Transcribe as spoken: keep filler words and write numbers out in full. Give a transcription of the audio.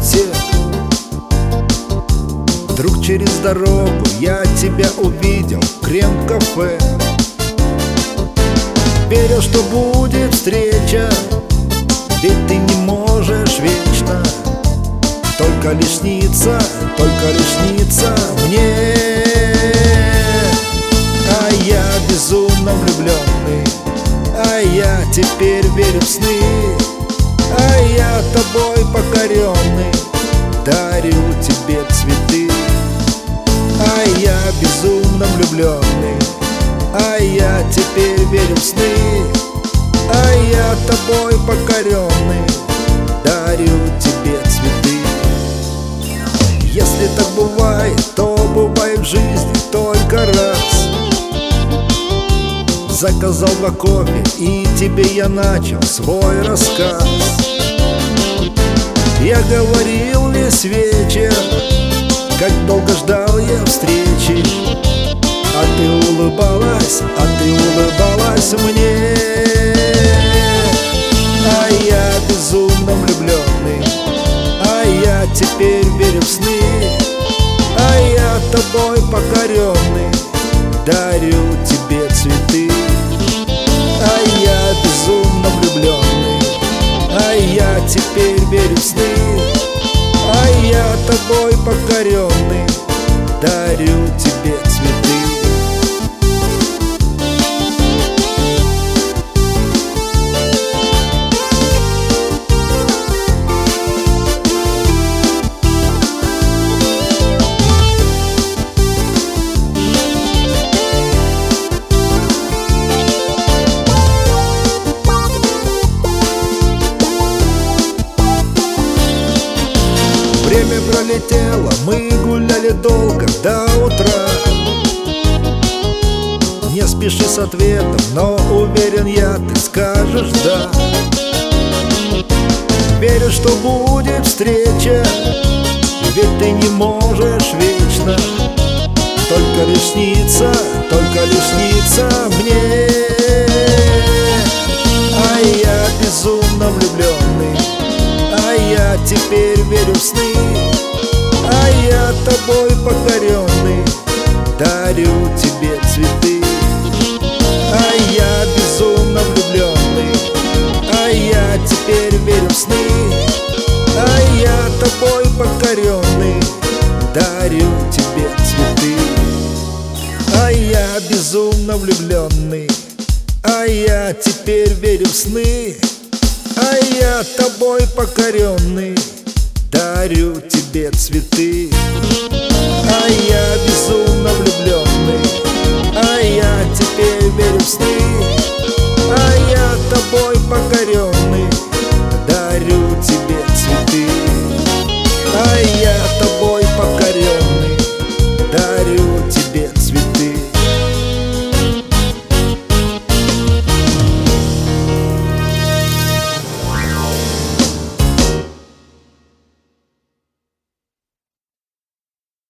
рассвете. Вдруг через дорогу я тебя увидел в крем-кафе. Верил, что будет встреча, ведь ты не можешь вечно. Только лишь снится, только лишь снится мне. А я безумно влюбленный, а я теперь верю в сны. А я тобой покоренный, дарю тебе цветы. А я безумно влюбленный, а я теперь верю в сны. А я тобой покоренный, дарю тебе цветы. Если так бывает, то бывает в жизни только раз. Заказал два кофе, и тебе я начал свой рассказ. Я говорил весь вечер, как долго ждал я встречи. А ты улыбалась, а ты улыбалась мне. А я безумно влюбленный, а я теперь верю в сны. А я тобой покоренный, дарю тебе цветы. А я безумно влюбленный, а я теперь верю в сны. А я тобой покоренный, дарю тебе цветы. Время пролетело, мы гуляли долго до утра. Не спеши с ответом, но уверен я, ты скажешь да. Верю, что будет встреча, ведь ты не можешь вечно. Только лишь снится, только лишь снится мне. А я безумно влюбленный, а я теперь верю в сны. А я тобой покоренный, дарю тебе цветы. А я безумно влюбленный, а я теперь верю в сны. А я тобой покоренный, дарю тебе цветы. А я безумно влюбленный, а я теперь верю в сны. А я тобой покоренный, дарю